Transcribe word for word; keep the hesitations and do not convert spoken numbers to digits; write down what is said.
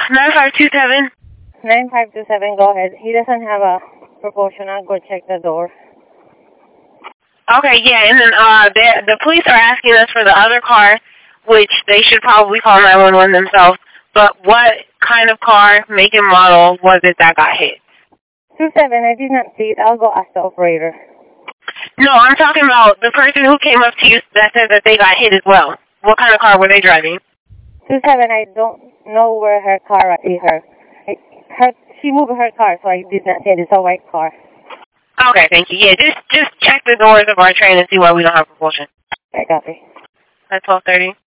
nine five two seven. nine five two seven, go ahead. He doesn't have a propulsion. I'll go check the door. Okay, yeah, and then uh, the police are asking us for the other car, which they should probably call nine one one themselves. But what kind of car, make and model was it that got hit? two seven, I did not see it. I'll go ask the operator. No, I'm talking about the person who came up to you that said that they got hit as well. What kind of car were they driving? two seven, I don't know where her car is. Her, her, she moved her car, so I did not see it. It's a white car. Okay, thank you. Yeah, just just check the doors of our train and see why we don't have propulsion. I copy. At twelve thirty.